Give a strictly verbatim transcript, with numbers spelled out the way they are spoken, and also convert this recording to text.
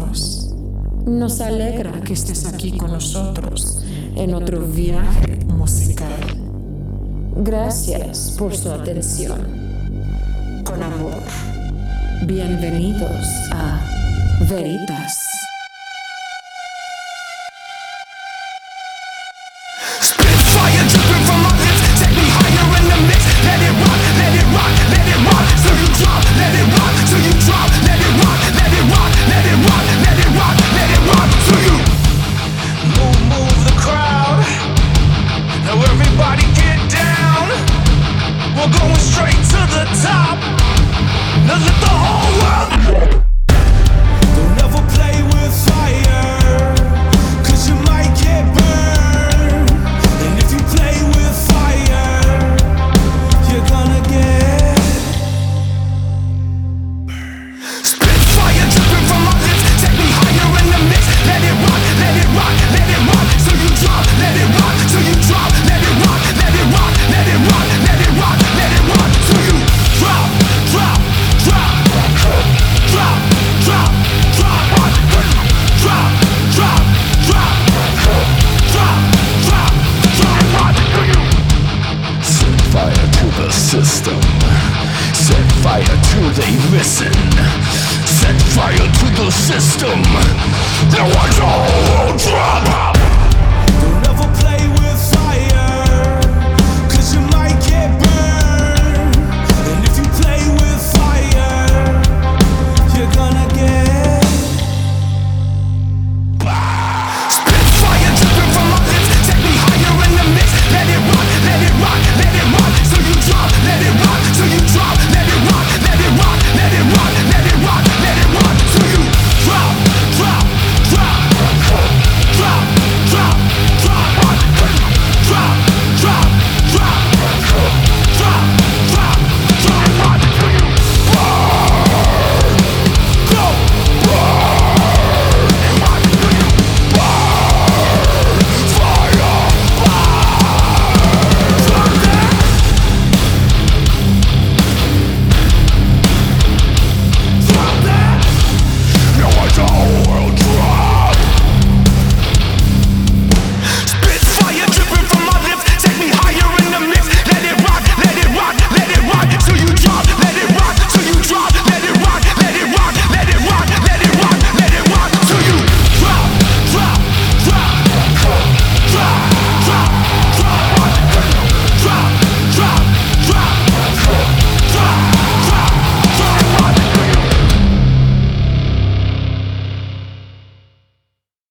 amigos. Nos alegra que estés aquí con nosotros en otro viaje musical. Gracias por su atención. Con amor, bienvenidos a Veritas. Fire dripping from my lips, take me higher in the mix. Let it rock, let it rock, let it rock. So you drop, let it rock, so you drop, let it rock, let it rock, let it rock, let it rock, let it rock. So you move, move the crowd. Now everybody get down. We're going straight to the top. Now let the whole world. Don't ever play with fire, 'cause you might get burned. And if you play with fire, you're gonna get spit fire dripping from my lips. Take me higher in the mix. Let it rock, let it rock, let it rock. So you drop, let it rock, so you drop, let it rock, let it rock, let it rock, let it rock, let it rock. So you drop, drop, drop, drop, drop, drop, drop, drop, drop, drop, drop, drop, drop. So you set fire to the system. Set fire to they listen. Set fire to the system.